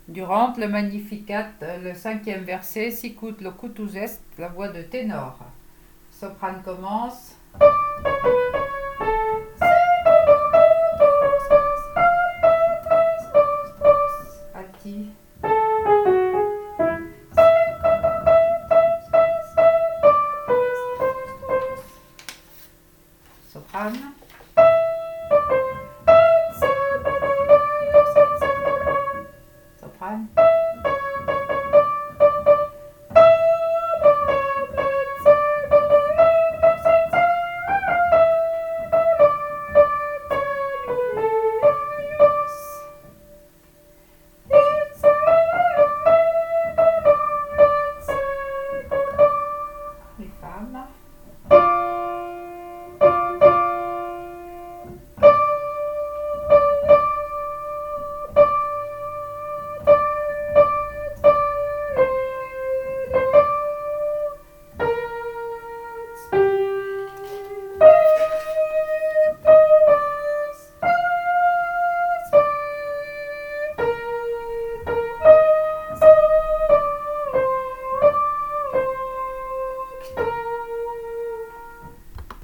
Durant le Magnificat, le cinquième verset, sicut locutus est, la voix de ténor. Soprane commence. Atti. Soprane. Soprane.